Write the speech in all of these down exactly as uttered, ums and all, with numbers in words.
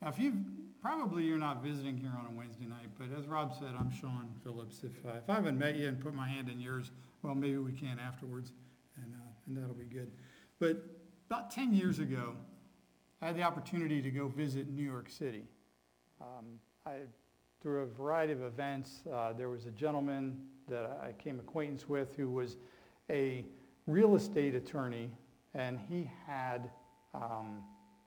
Now, if you probably you're not visiting here on a Wednesday night, but as Rob said, I'm Sean Phillips. If uh, if I haven't met you and put my hand in yours, well, maybe we can afterwards, and uh, and that'll be good. But about ten years ago, I had the opportunity to go visit New York City. Um, I, through a variety of events, uh, there was a gentleman that I came acquaintance with who was a real estate attorney, and he had um,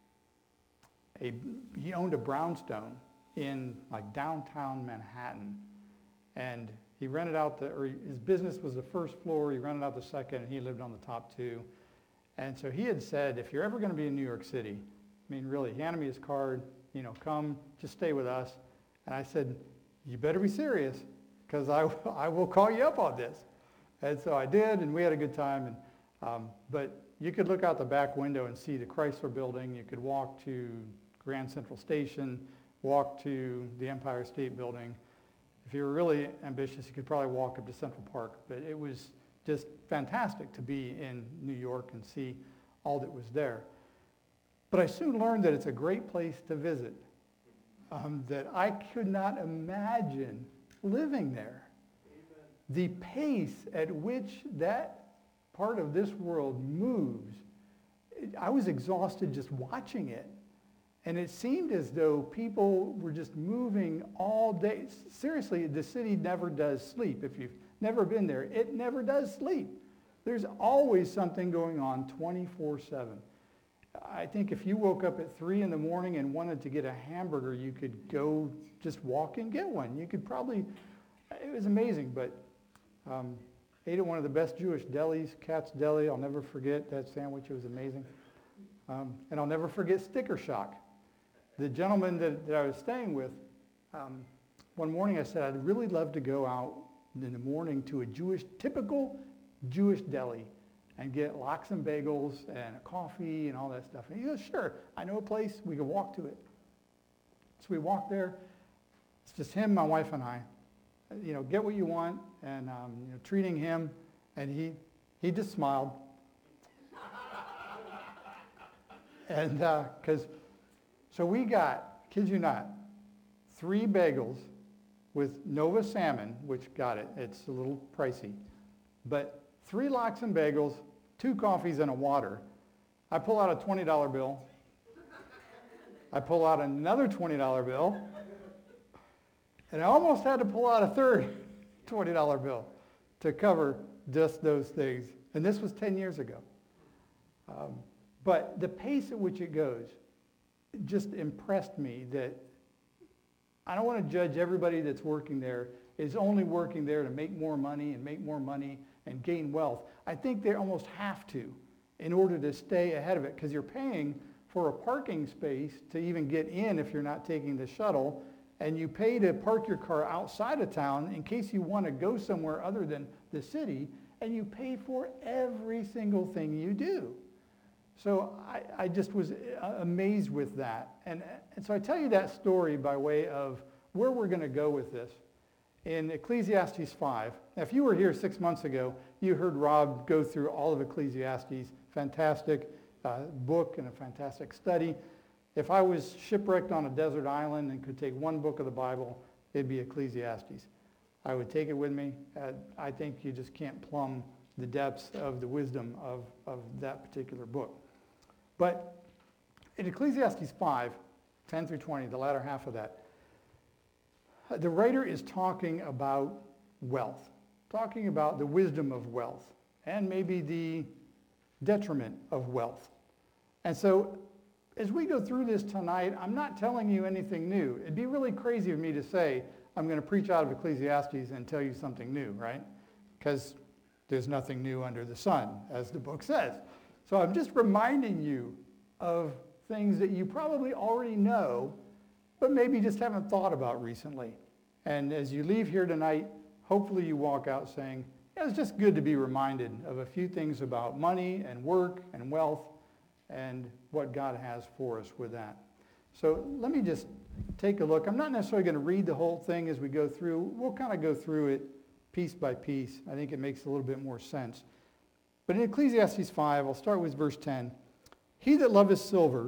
a he owned a brownstone in like downtown Manhattan, and he rented out the or his business was the first floor. He rented out the second, and he lived on the top two. And so he had said, if you're ever going to be in New York City, I mean, really, he handed me his card. You know, come, just stay with us. And I said, you better be serious, because I I will call you up on this. And so I did, and we had a good time. And um, but you could look out the back window and see the Chrysler Building. You could walk to Grand Central Station, walk to the Empire State Building. If you were really ambitious, you could probably walk up to Central Park. But it was just fantastic to be in New York and see all that was there. But I soon learned that it's a great place to visit, um, that I could not imagine living there. Amen. The pace at which that part of this world moves, I was exhausted just watching it. And it seemed as though people were just moving all day. Seriously, the city never does sleep. If you've never been there, it never does sleep. There's always something going on twenty-four seven. I think if you woke up at three in the morning and wanted to get a hamburger, you could go just walk and get one. You could probably, it was amazing, but um, ate at one of the best Jewish delis, Katz Deli. I'll never forget that sandwich. It was amazing. Um, and I'll never forget Sticker Shock. The gentleman that, that I was staying with, um, one morning I said, I'd really love to go out in the morning to a Jewish, typical Jewish deli and get lox and bagels and a coffee and all that stuff. And he goes, sure, I know a place, we can walk to it. So we walk there. It's just him, my wife, and I. You know, get what you want, and um, you know, treating him, and he he just smiled. And because, uh, so we got, kid you not, three bagels with Nova salmon, which got it, it's a little pricey, but three lox and bagels, two coffees, and a water. I pull out a twenty dollar bill. I pull out another twenty dollar bill. And I almost had to pull out a third twenty dollar bill to cover just those things. And this was ten years ago. Um, but the pace at which it goes just impressed me that I don't want to judge everybody that's working there is only working there to make more money and make more money and gain wealth. I think they almost have to in order to stay ahead of it, because you're paying for a parking space to even get in if you're not taking the shuttle, and you pay to park your car outside of town in case you want to go somewhere other than the city, and you pay for every single thing you do. So I, I just was amazed with that. And, and so I tell you that story by way of where we're going to go with this. In Ecclesiastes five, now if you were here six months ago, you heard Rob go through all of Ecclesiastes. Fantastic uh, book and a fantastic study. If I was shipwrecked on a desert island and could take one book of the Bible, it'd be Ecclesiastes. I would take it with me. Uh, I think you just can't plumb the depths of the wisdom of, of that particular book. But in Ecclesiastes five, ten through twenty, the latter half of that, the writer is talking about wealth, talking about the wisdom of wealth, and maybe the detriment of wealth. And so as we go through this tonight, I'm not telling you anything new. It'd be really crazy of me to say I'm going to preach out of Ecclesiastes and tell you something new, right? Because there's nothing new under the sun, as the book says. So I'm just reminding you of things that you probably already know, but maybe just haven't thought about recently. And as you leave here tonight, hopefully you walk out saying, yeah, it's just good to be reminded of a few things about money and work and wealth and what God has for us with that. So let me just take a look. I'm not necessarily going to read the whole thing as we go through. We'll kind of go through it piece by piece. I think it makes a little bit more sense. But in Ecclesiastes five, I'll start with verse ten. He that loveth silver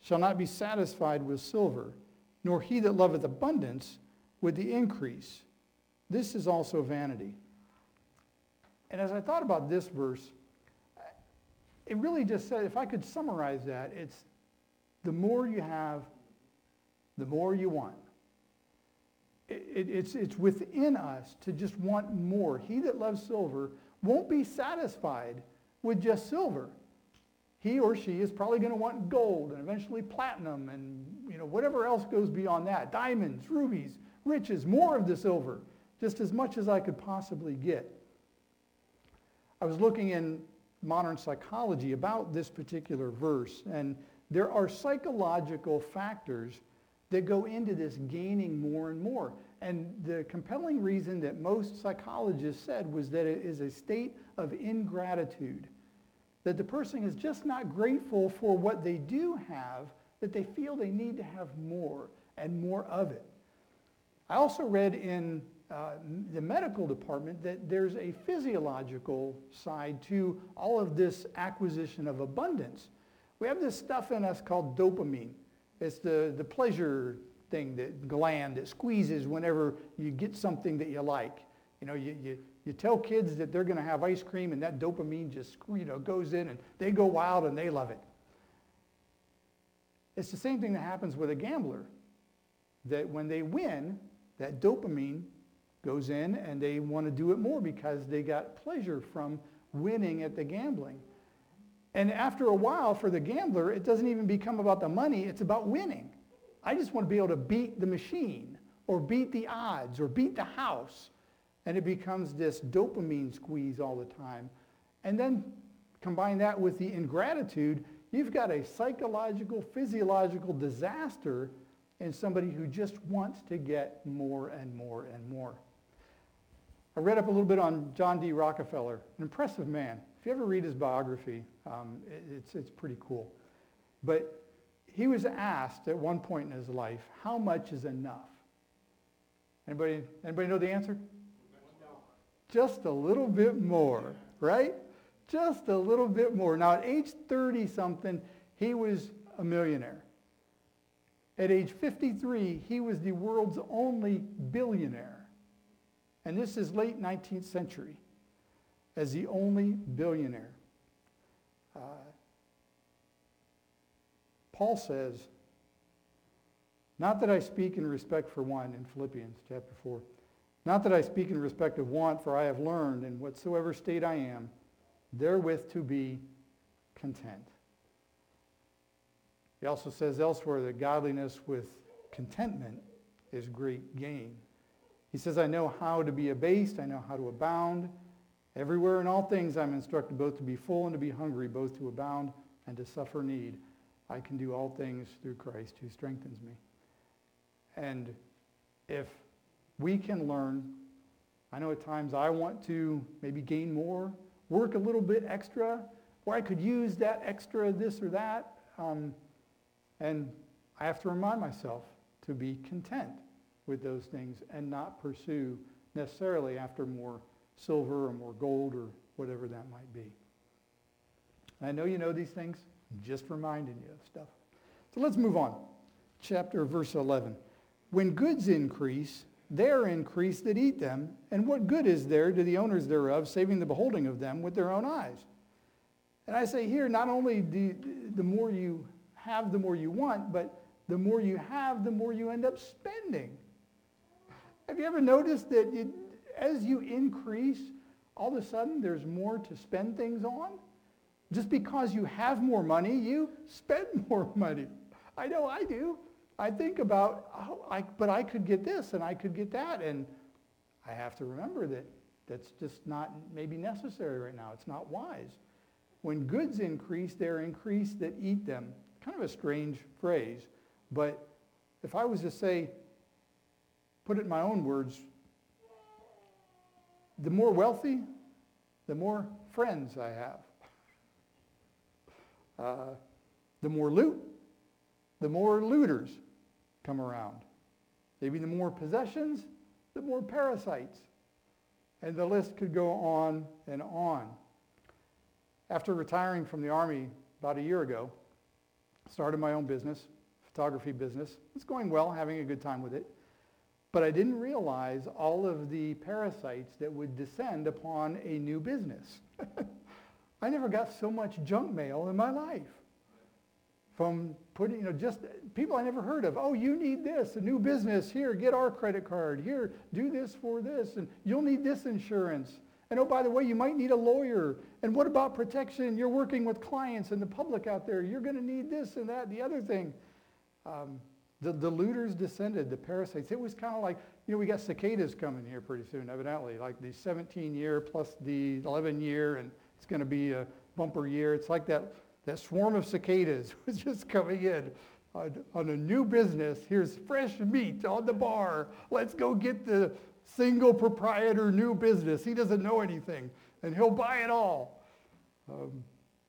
shall not be satisfied with silver, nor he that loveth abundance with the increase. This is also vanity. And as I thought about this verse, it really just said, if I could summarize that, it's the more you have, the more you want. It, it, it's, it's within us to just want more. He that loves silver won't be satisfied with just silver. He or she is probably going to want gold and eventually platinum and you know whatever else goes beyond that. Diamonds, rubies, riches, more of the silver, just as much as I could possibly get. I was looking in modern psychology about this particular verse, and there are psychological factors that go into this gaining more and more. And the compelling reason that most psychologists said was that it is a state of ingratitude. That the person is just not grateful for what they do have, that they feel they need to have more and more of it. I also read in uh, the medical department that there's a physiological side to all of this acquisition of abundance. We have this stuff in us called dopamine. It's the, the pleasure thing, that gland that squeezes whenever you get something that you like. You know, you, you, you tell kids that they're going to have ice cream and that dopamine just you know, goes in and they go wild and they love it. It's the same thing that happens with a gambler. That when they win, that dopamine goes in and they want to do it more because they got pleasure from winning at the gambling. And after a while, for the gambler, it doesn't even become about the money, it's about winning. I just want to be able to beat the machine or beat the odds or beat the house. And it becomes this dopamine squeeze all the time. And then combine that with the ingratitude, you've got a psychological, physiological disaster in somebody who just wants to get more and more and more. I read up a little bit on John D. Rockefeller, an impressive man. If you ever read his biography, um, it, it's, it's pretty cool. But he was asked at one point in his life, how much is enough? Anybody, anybody know the answer? Just a little bit more, right? Just a little bit more. Now, at age thirty-something, he was a millionaire. At age fifty-three, he was the world's only billionaire. And this is late nineteenth century, as the only billionaire. Uh, Paul says, not that I speak in respect for one, in Philippians chapter four. Not that I speak in respect of want, for I have learned in whatsoever state I am, therewith to be content. He also says elsewhere that godliness with contentment is great gain. He says, I know how to be abased, I know how to abound. Everywhere in all things I'm instructed both to be full and to be hungry, both to abound and to suffer need. I can do all things through Christ who strengthens me. And if we can learn, I know at times I want to maybe gain more, work a little bit extra, or I could use that extra this or that. Um, and I have to remind myself to be content with those things and not pursue necessarily after more silver or more gold or whatever that might be. I know you know these things, I'm just reminding you of stuff. So let's move on. Chapter verse eleven. When goods increase, they are increased that eat them, and what good is there to the owners thereof, saving the beholding of them with their own eyes? And I say here, not only do, the more you have, the more you want, but the more you have, the more you end up spending. Have you ever noticed that it, as you increase, all of a sudden there's more to spend things on? Just because you have more money, you spend more money. I know I do. I think about, oh, I, but I could get this and I could get that. And I have to remember that that's just not maybe necessary right now. It's not wise. When goods increase, they're increased that eat them. Kind of a strange phrase. But if I was to say, put it in my own words, the more wealthy, the more friends I have. Uh, the more loot, the more looters come around. Maybe the more possessions, the more parasites. And the list could go on and on. After retiring from the Army about a year ago, started my own business, photography business. It's going well, having a good time with it. But I didn't realize all of the parasites that would descend upon a new business. I never got so much junk mail in my life. From putting, you know, just people I never heard of. Oh, you need this, a new business. Here, get our credit card. Here, do this for this. And you'll need this insurance. And oh, by the way, you might need a lawyer. And what about protection? You're working with clients and the public out there. You're going to need this and that and the other thing. Um, the, the looters descended, the parasites. It was kind of like, you know, we got cicadas coming here pretty soon, evidently. Like the seventeen year plus the eleven year, and it's going to be a bumper year. It's like that, that swarm of cicadas was just coming in on, on a new business. Here's fresh meat on the bar. Let's go get the single proprietor new business. He doesn't know anything, and he'll buy it all. Um,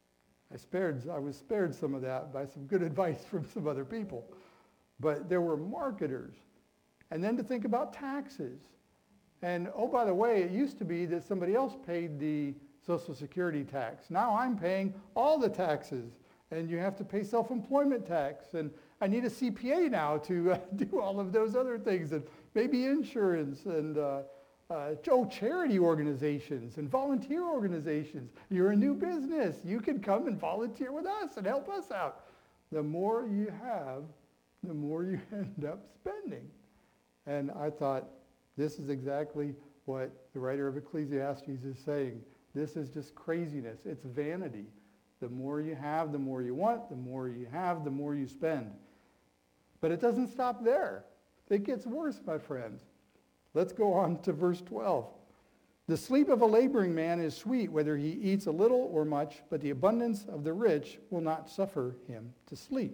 I spared, I was spared some of that by some good advice from some other people. But there were marketers. And then to think about taxes. And oh, by the way, it used to be that somebody else paid the Social Security tax. Now I'm paying all the taxes. And you have to pay self-employment tax. And I need a C P A now to uh, do all of those other things. And maybe insurance and uh, uh, oh, charity organizations and volunteer organizations. You're a new business. You can come and volunteer with us and help us out. The more you have, the more you end up spending. And I thought, this is exactly what the writer of Ecclesiastes is saying. This is just craziness. It's vanity. The more you have, the more you want. The more you have, the more you spend. But it doesn't stop there. It gets worse, my friends. Let's go on to verse twelve. The sleep of a laboring man is sweet, whether he eats a little or much, but the abundance of the rich will not suffer him to sleep.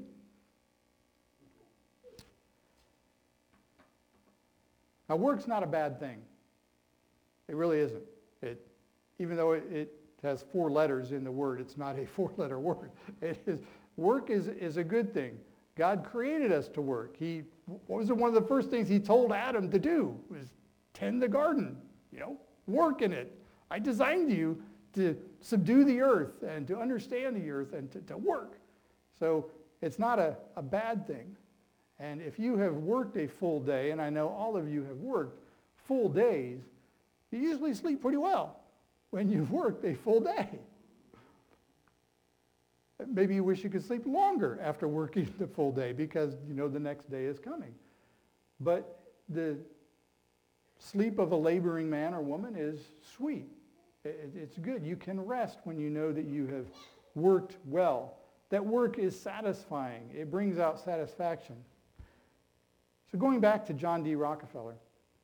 Now, work's not a bad thing. It really isn't. It, even though it, it has four letters in the word, it's not a four-letter word. It is, work is, is a good thing. God created us to work. He, what was one of the first things he told Adam to do? Was tend the garden, you know, work in it. I designed you to subdue the earth and to understand the earth and to, to work. So it's not a, a bad thing. And if you have worked a full day, and I know all of you have worked full days, you usually sleep pretty well when you've worked a full day. Maybe you wish you could sleep longer after working the full day because you know the next day is coming. But the sleep of a laboring man or woman is sweet. It's good. You can rest when you know that you have worked well. That work is satisfying. It brings out satisfaction. So going back to John D. Rockefeller,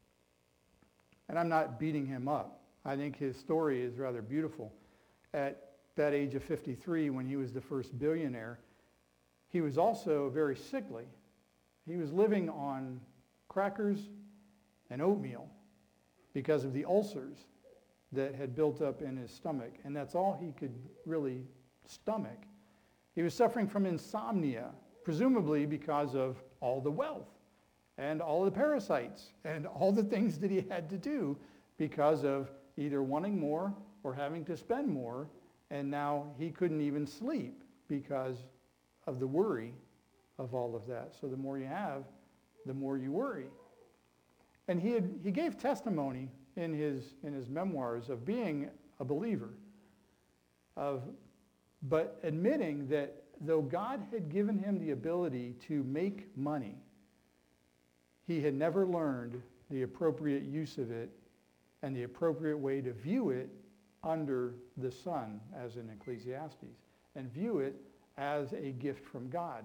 and I'm not beating him up. I think his story is rather beautiful. At that age of fifty-three, when he was the first billionaire, he was also very sickly. He was living on crackers and oatmeal because of the ulcers that had built up in his stomach, and that's all he could really stomach. He was suffering from insomnia, presumably because of all the wealth and all the parasites and all the things that he had to do because of either wanting more or having to spend more, and now he couldn't even sleep because of the worry of all of that. So the more you have, the more you worry. And he had, he gave testimony in his in his memoirs of being a believer, of but admitting that though God had given him the ability to make money, he had never learned the appropriate use of it and the appropriate way to view it under the sun, as in Ecclesiastes, and view it as a gift from God.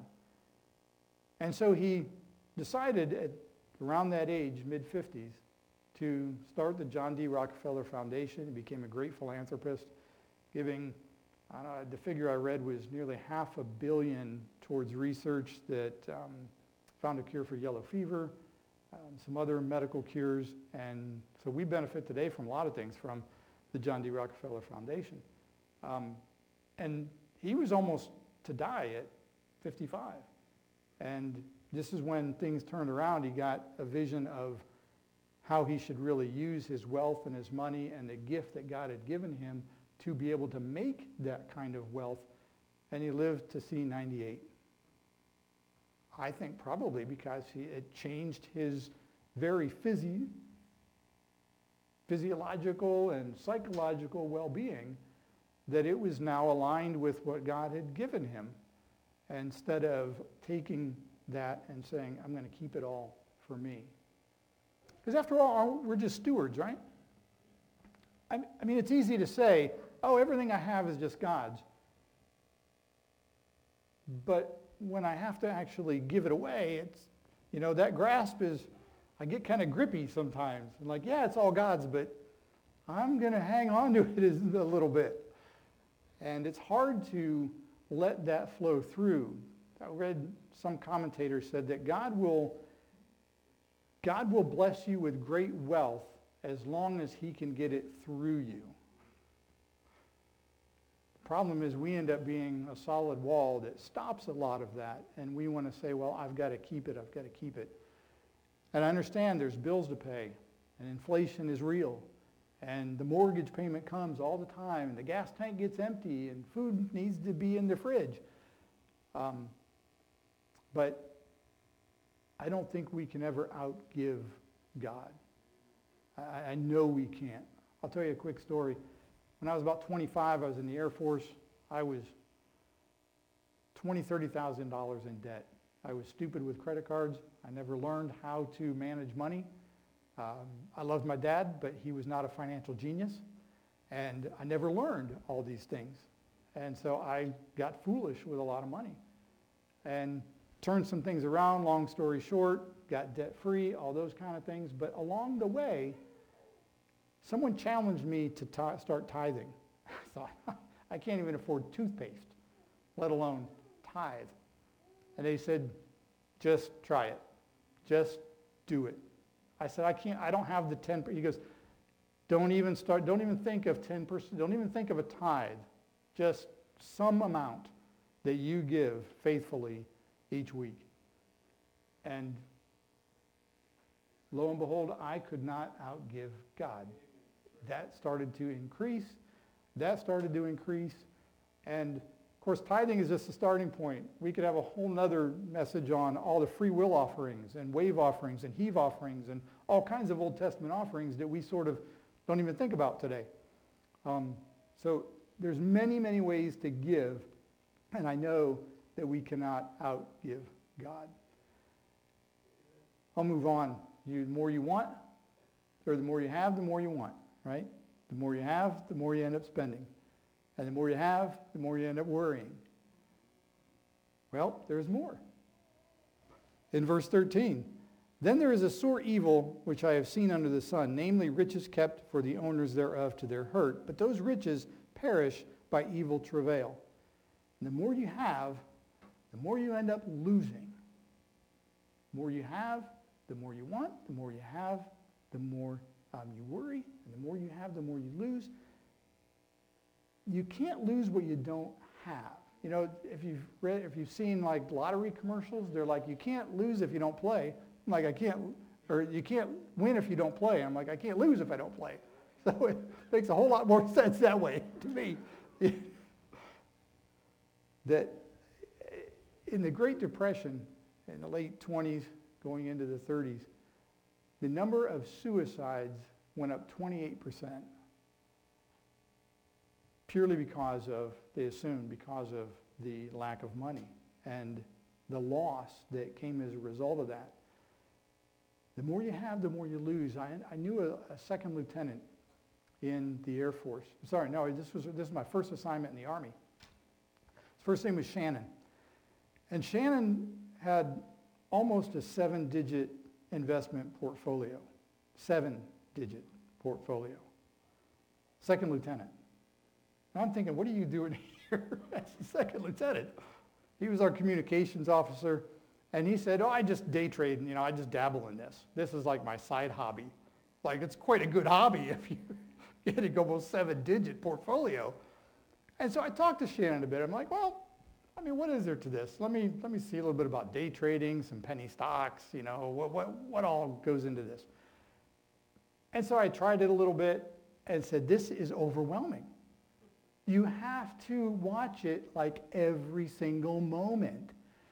And so he decided at around that age, mid-fifties, to start the John D. Rockefeller Foundation. He became a great philanthropist, giving, I don't know, the figure I read was nearly half a billion towards research that um, found a cure for yellow fever, um, some other medical cures, and so we benefit today from a lot of things from the John D. Rockefeller Foundation. Um, and he was almost to die at fifty-five. And this is when things turned around. He got a vision of how he should really use his wealth and his money and the gift that God had given him to be able to make that kind of wealth. And he lived to see ninety-eight. I think probably because he, it changed his very physi- physiological and psychological well-being, that it was now aligned with what God had given him, instead of taking that and saying, I'm going to keep it all for me. Because after all, we're just stewards, right? I mean, it's easy to say, oh, everything I have is just God's. But when I have to actually give it away, it's, you know, that grasp is, I get kind of grippy sometimes. I'm like, yeah, it's all God's, but I'm going to hang on to it a little bit. And it's hard to let that flow through. I read some commentator said that God will, God will bless you with great wealth as long as he can get it through you. The problem is we end up being a solid wall that stops a lot of that, and we want to say, well, I've got to keep it, I've got to keep it. And I understand there's bills to pay, and inflation is real, and the mortgage payment comes all the time, and the gas tank gets empty, and food needs to be in the fridge. Um, but I don't think we can ever outgive God. I, I know we can't. I'll tell you a quick story. When I was about twenty-five, I was in the Air Force. I was twenty thousand dollars, thirty thousand dollars in debt. I was stupid with credit cards. I never learned how to manage money. Um, I loved my dad, but he was not a financial genius. And I never learned all these things. And so I got foolish with a lot of money. And turned some things around, long story short, got debt-free, all those kind of things. But along the way, someone challenged me to t- start tithing. I thought, I can't even afford toothpaste, let alone tithe. And they said, just try it. Just do it. I said, I can't, I don't have the ten percent. He goes, don't even start, don't even think of ten percent, don't even think of a tithe. Just some amount that you give faithfully each week. And lo and behold, I could not outgive God. That started to increase. That started to increase. And of course, tithing is just the starting point. We could have a whole nother message on all the free will offerings and wave offerings and heave offerings and all kinds of Old Testament offerings that we sort of don't even think about today. Um, so there's many, many ways to give, and I know that we cannot outgive God. I'll move on. You, the more you want, or the more you have, the more you want, right? The more you have, the more you end up spending. And the more you have, the more you end up worrying. Well, there's more. In verse thirteen, then there is a sore evil which I have seen under the sun, namely riches kept for the owners thereof to their hurt, but those riches perish by evil travail. And the more you have, the more you end up losing. The more you have, the more you want. The more you have, the more um, you worry. And the more you have, the more you lose. You can't lose what you don't have. You know, if you've read, if you've seen like lottery commercials, they're like, you can't lose if you don't play. I'm like, I can't, or you can't win if you don't play. I'm like, I can't lose if I don't play. So it makes a whole lot more sense that way to me. That in the Great Depression, in the late twenties, going into the thirties, the number of suicides went up twenty-eight percent. Purely because of, they assumed, because of the lack of money and the loss that came as a result of that. The more you have, the more you lose. I, I knew a, a second lieutenant in the Air Force. Sorry, no, this was this was my first assignment in the Army. His first name was Shannon. And Shannon had almost a seven-digit investment portfolio. Seven-digit portfolio. Second lieutenant. And I'm thinking, what are you doing here as a second lieutenant? He was our communications officer, and he said, oh, I just day trade, and, you know, I just dabble in this. This is like my side hobby. Like, it's quite a good hobby if you're getting almost seven-digit portfolio. And so I talked to Shannon a bit. I'm like, well, I mean, what is there to this? Let me let me see a little bit about day trading, some penny stocks, you know, what what what all goes into this. And so I tried it a little bit and said, this is overwhelming. You have to watch it like every single moment.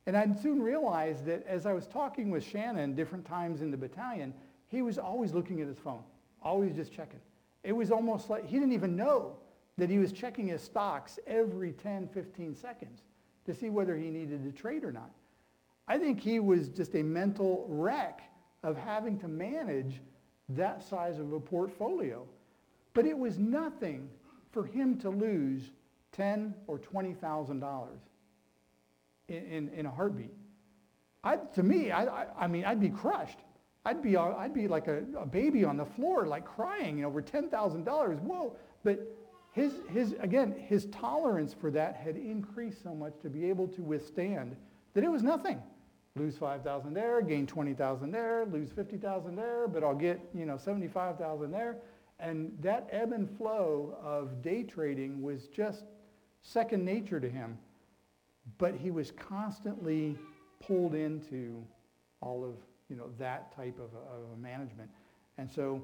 And I soon realized that as I was talking with Shannon different times in the battalion, he was always looking at his phone, always just checking. It was almost like he didn't even know that he was checking his stocks every ten, fifteen seconds to see whether he needed to trade or not. I think he was just a mental wreck of having to manage that size of a portfolio. But it was nothing for him to lose ten or twenty thousand dollars in, in, in a heartbeat. I, to me, I, I, I mean, I'd be crushed. I'd be, I'd be like a, a baby on the floor, like crying over ten thousand dollars. Whoa! But his, his, again, his tolerance for that had increased so much to be able to withstand that it was nothing. Lose five thousand there, gain twenty thousand there, lose fifty thousand there, but I'll get, you know, seventy-five thousand there. And that ebb and flow of day trading was just second nature to him. But he was constantly pulled into all of, you know, that type of a, of a management. And so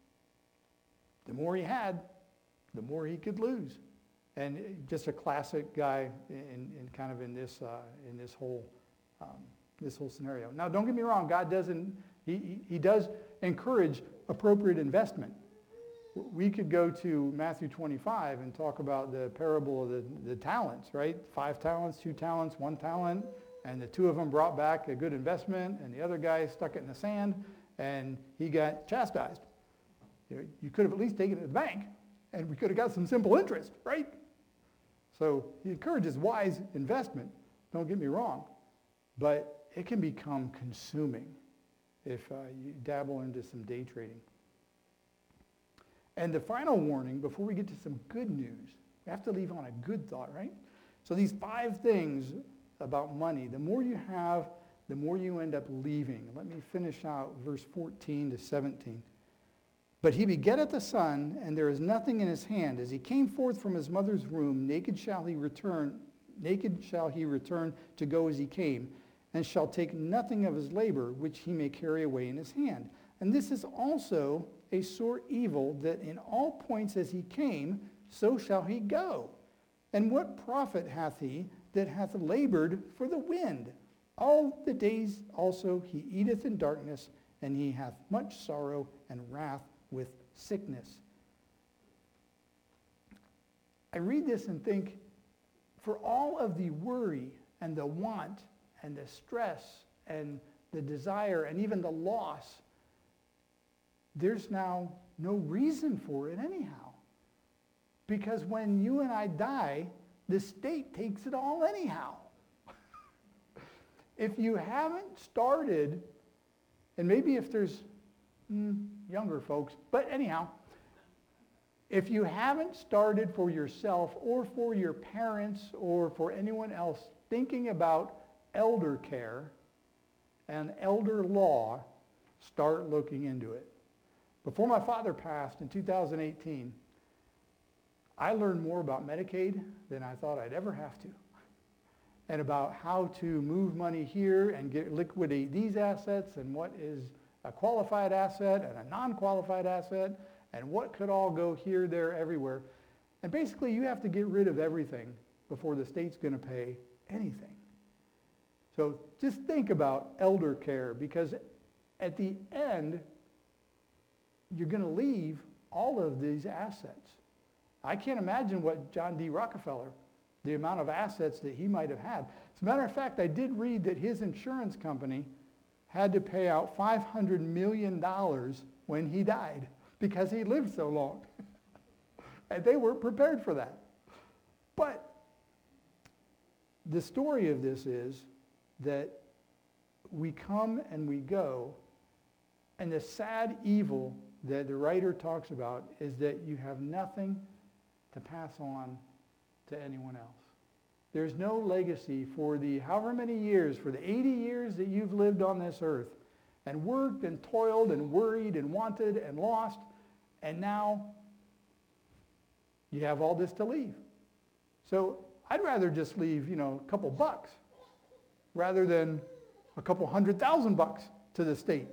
the more he had, the more he could lose. And just a classic guy in, in kind of in this, uh, in this whole um, this whole scenario. Now, don't get me wrong, God doesn't, he, he, he does encourage appropriate investment. We could go to Matthew twenty-five and talk about the parable of the, the talents, right? Five talents, two talents, one talent, and the two of them brought back a good investment, and the other guy stuck it in the sand, and he got chastised. You know, you could have at least taken it to the bank, and we could have got some simple interest, right? So he encourages wise investment, don't get me wrong, but it can become consuming if uh, you dabble into some day trading. And the final warning, before we get to some good news, we have to leave on a good thought, right? So these five things about money, the more you have, the more you end up leaving. Let me finish out verse fourteen to seventeen. But he begetteth a son, and there is nothing in his hand. As he came forth from his mother's womb, naked shall he return, naked shall he return to go as he came, and shall take nothing of his labor, which he may carry away in his hand. And this is also a sore evil, that in all points as he came, so shall he go. And what profit hath he that hath labored for the wind? All the days also he eateth in darkness, and he hath much sorrow and wrath with sickness. I read this and think, for all of the worry and the want and the stress and the desire and even the loss, there's now no reason for it anyhow. Because when you and I die, the state takes it all anyhow. If you haven't started, and maybe if there's mm, younger folks, but anyhow, if you haven't started for yourself or for your parents or for anyone else thinking about elder care and elder law, start looking into it. Before my father passed in two thousand eighteen, I learned more about Medicaid than I thought I'd ever have to, and about how to move money here and get, liquidate these assets, and what is a qualified asset and a non-qualified asset, and what could all go here, there, everywhere. And basically, you have to get rid of everything before the state's going to pay anything. So just think about elder care, because at the end, you're going to leave all of these assets. I can't imagine what John D. Rockefeller, the amount of assets that he might have had. As a matter of fact, I did read that his insurance company had to pay out five hundred million dollars when he died because he lived so long. And they weren't prepared for that. But the story of this is that we come and we go, and the sad evil that the writer talks about is that you have nothing to pass on to anyone else. There's no legacy for the however many years, for the eighty years that you've lived on this earth and worked and toiled and worried and wanted and lost, and now you have all this to leave. So I'd rather just leave, you know, a couple bucks rather than a couple hundred thousand bucks to the state.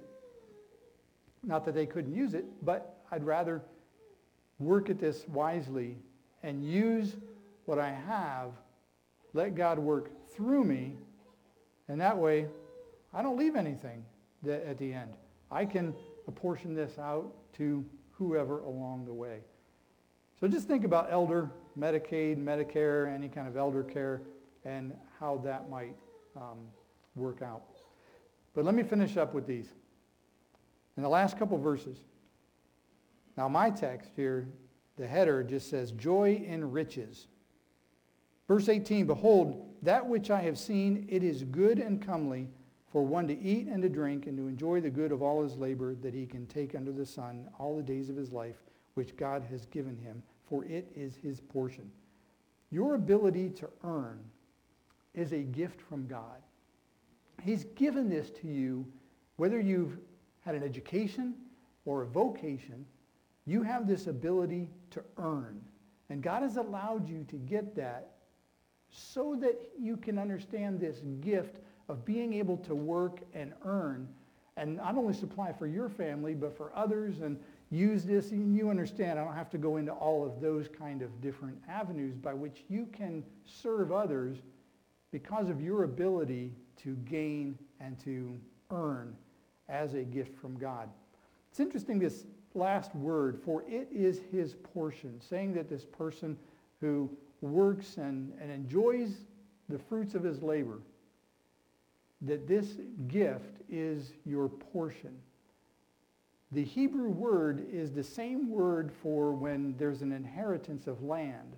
Not that they couldn't use it, but I'd rather work at this wisely and use what I have, let God work through me, And that way, I don't leave anything that, at the end. I can apportion this out to whoever along the way. So just think about elder, Medicaid, Medicare, any kind of elder care, and how that might um, work out. But let me finish up with these. In the last couple verses. Now my text here, the header just says, joy in riches. Verse eighteen, behold, that which I have seen, it is good and comely for one to eat and to drink and to enjoy the good of all his labor that he can take under the sun all the days of his life, which God has given him, for it is his portion. Your ability to earn is a gift from God. He's given this to you, whether you've had an education or a vocation, you have this ability to earn. And God has allowed you to get that so that you can understand this gift of being able to work and earn and not only supply for your family, but for others, and use this. And you understand, I don't have to go into all of those kind of different avenues by which you can serve others because of your ability to gain and to earn as a gift from God. It's interesting, this last word, for it is his portion, saying that this person who works and, and enjoys the fruits of his labor, that this gift is your portion. The Hebrew word is the same word for when there's an inheritance of land,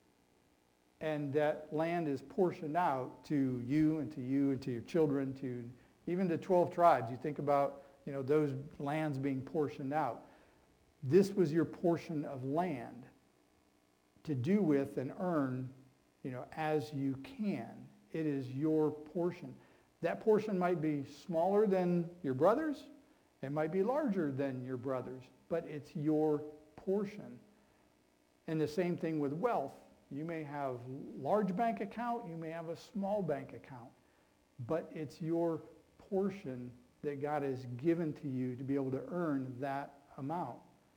and that land is portioned out to you and to you and to your children, to even the twelve tribes. You think about, you know, those lands being portioned out. This was your portion of land to do with and earn, you know, as you can. It is your portion. That portion might be smaller than your brother's. It might be larger than your brother's, but it's your portion. And the same thing with wealth. You may have a large bank account, you may have a small bank account, but it's your portion that God has given to you to be able to earn that amount.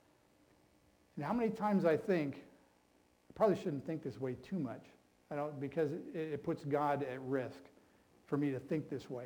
And how many times I think, I probably shouldn't think this way too much, I don't, because it, it puts God at risk for me to think this way.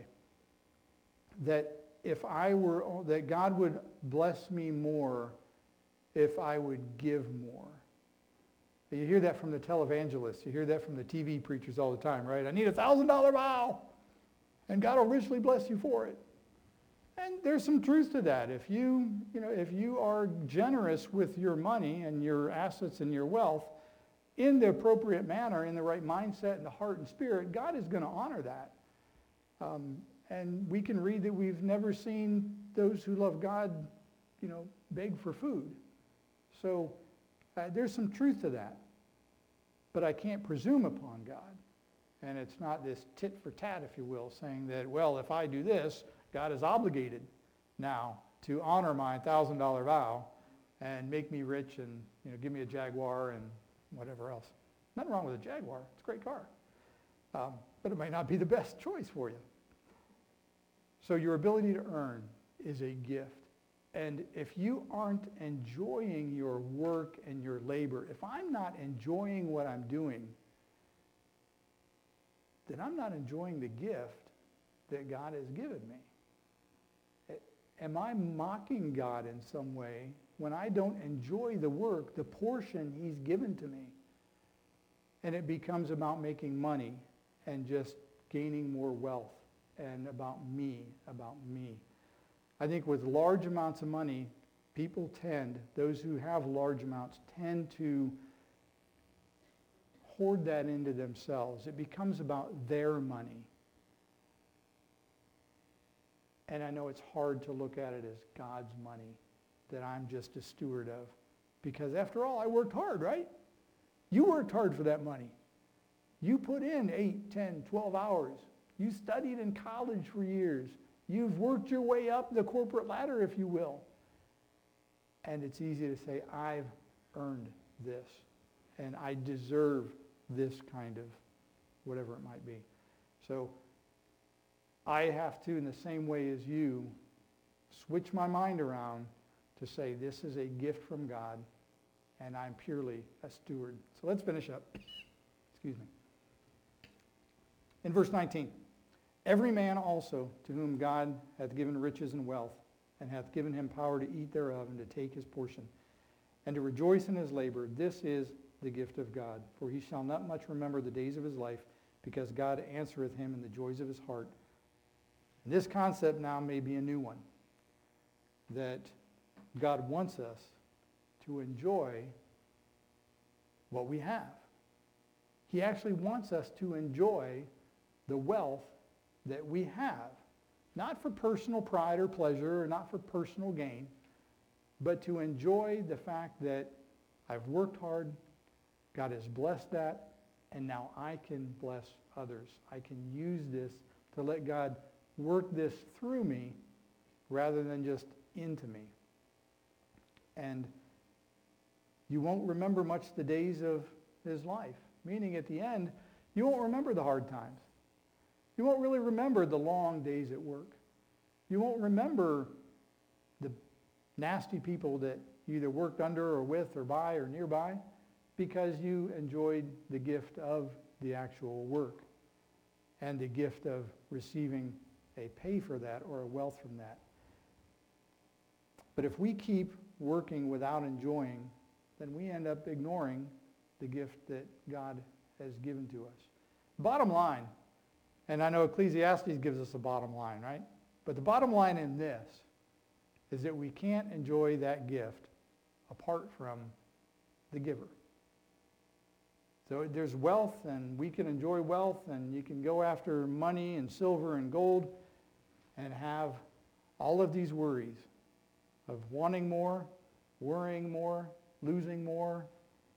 That if I were, that God would bless me more if I would give more. You hear that from the televangelists. You hear that from the T V preachers all the time, right? I need a one thousand dollars vow, and God will richly bless you for it. And there's some truth to that. If you, you know, if you are generous with your money and your assets and your wealth in the appropriate manner, in the right mindset and the heart and spirit, God is going to honor that. Um, and we can read that we've never seen those who love God, you know, beg for food. So uh, there's some truth to that. But I can't presume upon God. And it's not this tit for tat, if you will, saying that, well, if I do this, God is obligated now to honor my one thousand dollars vow and make me rich and, you know, give me a Jaguar and whatever else. Nothing wrong with a Jaguar. It's a great car. Um, but it might not be the best choice for you. So your ability to earn is a gift. And if you aren't enjoying your work and your labor, if I'm not enjoying what I'm doing, then I'm not enjoying the gift that God has given me. Am I mocking God in some way when I don't enjoy the work, the portion he's given to me? And it becomes about making money and just gaining more wealth and about me, about me. I think with large amounts of money, people tend, those who have large amounts, tend to hoard that into themselves. It becomes about their money. And I know it's hard to look at it as God's money that I'm just a steward of. Because after all, I worked hard, right? You worked hard for that money. You put in eight, ten, twelve hours. You studied in college for years. You've worked your way up the corporate ladder, if you will. And it's easy to say, I've earned this. And I deserve this kind of whatever it might be. So I have to, in the same way as you, switch my mind around to say this is a gift from God and I'm purely a steward. So let's finish up. Excuse me. In verse nineteen, Every man also to whom God hath given riches and wealth, and hath given him power to eat thereof, and to take his portion, and to rejoice in his labor, this is the gift of God. For he shall not much remember the days of his life, because God answereth him in the joys of his heart. And this concept now may be a new one, that God wants us to enjoy what we have. He actually wants us to enjoy the wealth that we have, not for personal pride or pleasure, or not for personal gain, but to enjoy the fact that I've worked hard, God has blessed that, and now I can bless others. I can use this to let God work this through me rather than just into me. And you won't remember much the days of his life, meaning at the end, you won't remember the hard times. You won't really remember the long days at work. You won't remember the nasty people that you either worked under or with or by or nearby, because you enjoyed the gift of the actual work and the gift of receiving a pay for that or a wealth from that. But if we keep working without enjoying, then we end up ignoring the gift that God has given to us. Bottom line, and I know Ecclesiastes gives us a bottom line, right? But the bottom line in this is that we can't enjoy that gift apart from the giver. So there's wealth, and we can enjoy wealth, and you can go after money and silver and gold and have all of these worries of wanting more, worrying more, losing more.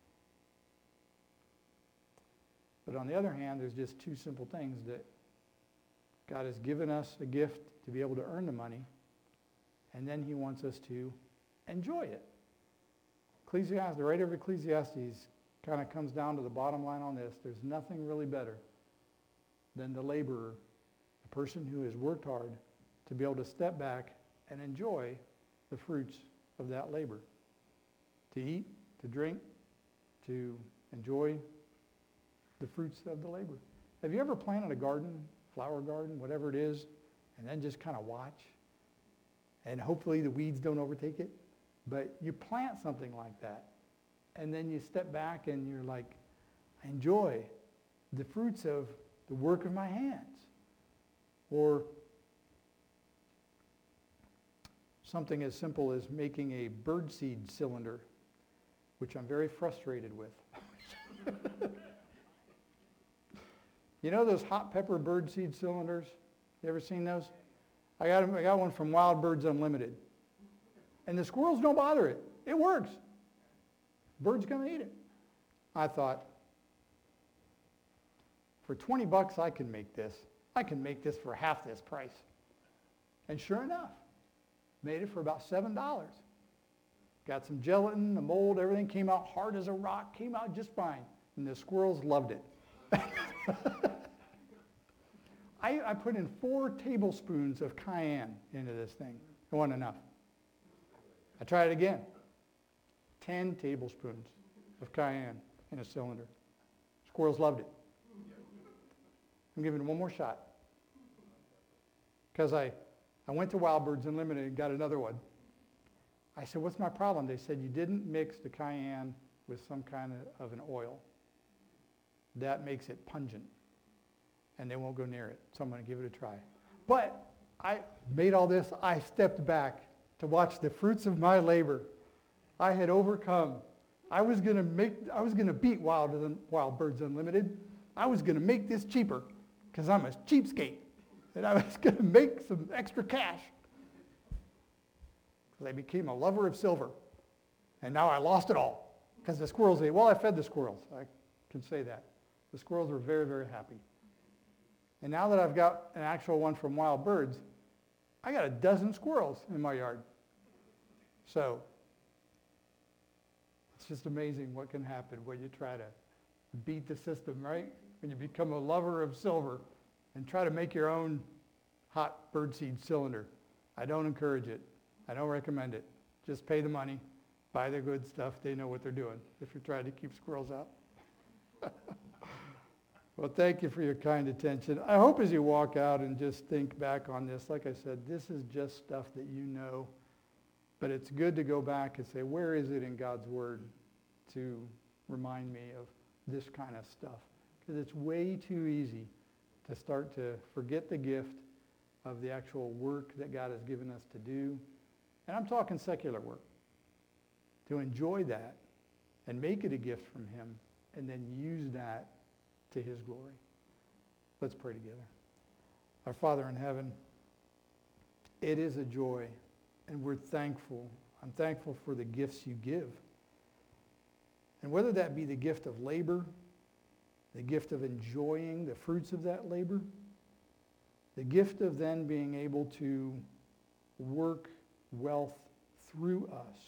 But on the other hand, there's just two simple things, that God has given us a gift to be able to earn the money, and then he wants us to enjoy it. Ecclesiastes, the writer of Ecclesiastes kind of comes down to the bottom line on this. There's nothing really better than the laborer, the person who has worked hard, to be able to step back and enjoy the fruits of that labor. To eat, to drink, to enjoy the fruits of the labor. Have you ever planted a garden, flower garden, whatever it is, and then just kind of watch? And hopefully the weeds don't overtake it. But you plant something like that, and then you step back and you're like, I enjoy the fruits of the work of my hands. Or something as simple as making a birdseed cylinder, which I'm very frustrated with. You know those hot pepper birdseed cylinders? You ever seen those? I got, I got one from Wild Birds Unlimited. And the squirrels don't bother it. It works. Birds come and eat it. I thought, for twenty bucks I can make this. I can make this for half this price. And sure enough, made it for about seven dollars. Got some gelatin, the mold, everything came out hard as a rock, came out just fine. And the squirrels loved it. I, I put in four tablespoons of cayenne into this thing. It wasn't enough. I tried it again. Ten tablespoons of cayenne in a cylinder. Squirrels loved it. I'm giving it one more shot. Because I, I went to Wild Birds Unlimited and got another one. I said, what's my problem? They said, you didn't mix the cayenne with some kind of, of an oil. That makes it pungent. And they won't go near it. So I'm going to give it a try. But I made all this. I stepped back to watch the fruits of my labor. I had overcome. I was going to make. I was going to beat Wild, Wild Birds Unlimited. I was going to make this cheaper because I'm a cheapskate. And I was going to make some extra cash. Because I became a lover of silver. And now I lost it all. Because the squirrels ate. Well, I fed the squirrels. I can say that. The squirrels were very, very happy. And now that I've got an actual one from Wild Birds, I got a dozen squirrels in my yard. So it's just amazing what can happen when you try to beat the system, right? When you become a lover of silver and try to make your own hot birdseed cylinder. I don't encourage it. I don't recommend it. Just pay the money, buy the good stuff. They know what they're doing if you're trying to keep squirrels out. Well, thank you for your kind attention. I hope as you walk out and just think back on this, like I said, this is just stuff that you know, but it's good to go back and say, where is it in God's Word to remind me of this kind of stuff? Because it's way too easy to start to forget the gift of the actual work that God has given us to do. And I'm talking secular work. To enjoy that and make it a gift from Him and then use that to His glory. Let's pray together. Our Father in heaven, it is a joy, and we're thankful. I'm thankful for the gifts you give. And whether that be the gift of labor, the gift of enjoying the fruits of that labor, the gift of then being able to work wealth through us,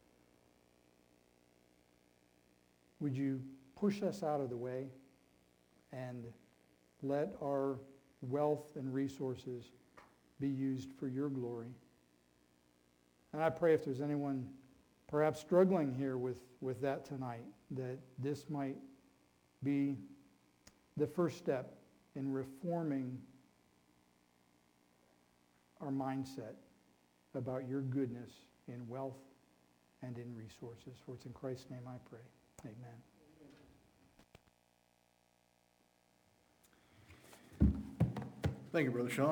would you push us out of the way and let our wealth and resources be used for your glory? And I pray if there's anyone perhaps struggling here with, with that tonight, that this might be the first step in reforming our mindset about your goodness in wealth and in resources. For it's in Christ's name I pray. Amen. Thank you, Brother Sean.